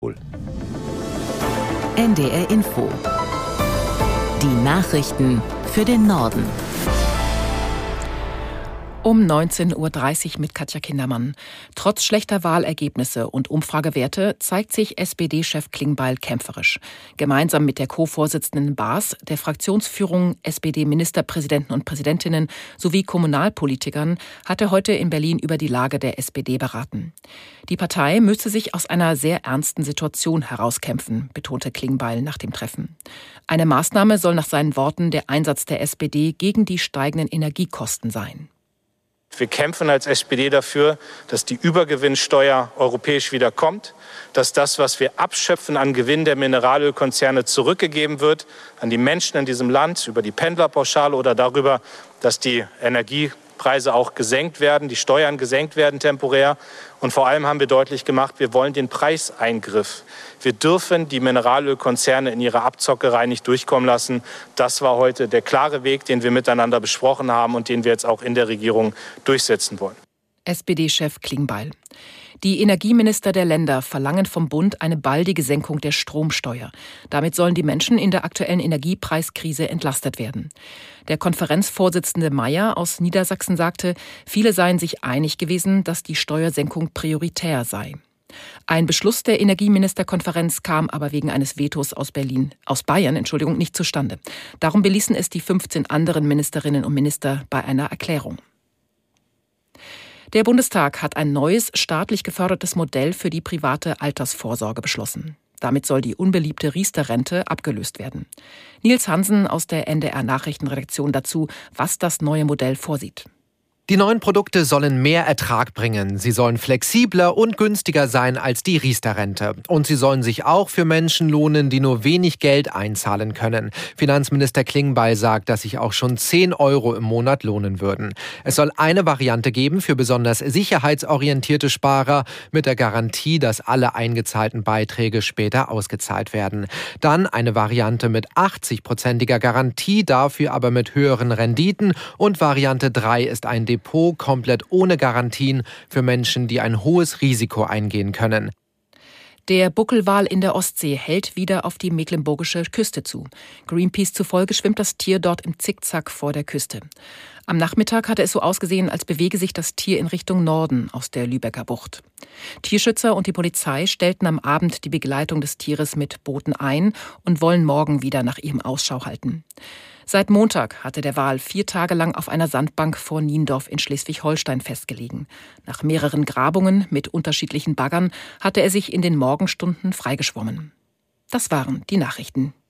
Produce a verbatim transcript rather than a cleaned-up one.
Nordpol. N D R Info. Die Nachrichten für den Norden. Um neunzehn Uhr dreißig mit Katja Kindermann. Trotz schlechter Wahlergebnisse und Umfragewerte zeigt sich S P D-Chef Klingbeil kämpferisch. Gemeinsam mit der Co-Vorsitzenden Baas, der Fraktionsführung, S P D-Ministerpräsidenten und Präsidentinnen sowie Kommunalpolitikern hat er heute in Berlin über die Lage der S P D beraten. Die Partei müsse sich aus einer sehr ernsten Situation herauskämpfen, betonte Klingbeil nach dem Treffen. Eine Maßnahme soll nach seinen Worten der Einsatz der S P D gegen die steigenden Energiekosten sein. Wir kämpfen als S P D dafür, dass die Übergewinnsteuer europäisch wieder kommt, dass das, was wir abschöpfen an Gewinn der Mineralölkonzerne, zurückgegeben wird an die Menschen in diesem Land über die Pendlerpauschale oder darüber, dass die Energiepreise auch gesenkt werden, die Steuern gesenkt werden temporär. Und vor allem haben wir deutlich gemacht, wir wollen den Preiseingriff. Wir dürfen die Mineralölkonzerne in ihrer Abzockerei nicht durchkommen lassen. Das war heute der klare Weg, den wir miteinander besprochen haben und den wir jetzt auch in der Regierung durchsetzen wollen. S P D-Chef Klingbeil. Die Energieminister der Länder verlangen vom Bund eine baldige Senkung der Stromsteuer. Damit sollen die Menschen in der aktuellen Energiepreiskrise entlastet werden. Der Konferenzvorsitzende Mayer aus Niedersachsen sagte, viele seien sich einig gewesen, dass die Steuersenkung prioritär sei. Ein Beschluss der Energieministerkonferenz kam aber wegen eines Vetos aus Berlin, aus Bayern, Entschuldigung, nicht zustande. Darum beließen es die fünfzehn anderen Ministerinnen und Minister bei einer Erklärung. Der Bundestag hat ein neues, staatlich gefördertes Modell für die private Altersvorsorge beschlossen. Damit soll die unbeliebte Riester-Rente abgelöst werden. Nils Hansen aus der N D R-Nachrichtenredaktion dazu, was das neue Modell vorsieht. Die neuen Produkte sollen mehr Ertrag bringen. Sie sollen flexibler und günstiger sein als die Riester-Rente. Und sie sollen sich auch für Menschen lohnen, die nur wenig Geld einzahlen können. Finanzminister Klingbeil sagt, dass sich auch schon zehn Euro im Monat lohnen würden. Es soll eine Variante geben für besonders sicherheitsorientierte Sparer mit der Garantie, dass alle eingezahlten Beiträge später ausgezahlt werden. Dann eine Variante mit achtzig-prozentiger Garantie, dafür aber mit höheren Renditen. Und Variante drei ist ein Depot komplett ohne Garantien für Menschen, die ein hohes Risiko eingehen können. Der Buckelwal in der Ostsee hält wieder auf die mecklenburgische Küste zu. Greenpeace zufolge schwimmt das Tier dort im Zickzack vor der Küste. Am Nachmittag hatte es so ausgesehen, als bewege sich das Tier in Richtung Norden aus der Lübecker Bucht. Tierschützer und die Polizei stellten am Abend die Begleitung des Tieres mit Booten ein und wollen morgen wieder nach ihm Ausschau halten. Seit Montag hatte der Wal vier Tage lang auf einer Sandbank vor Niendorf in Schleswig-Holstein festgelegen. Nach mehreren Grabungen mit unterschiedlichen Baggern hatte er sich in den Morgenstunden freigeschwommen. Das waren die Nachrichten.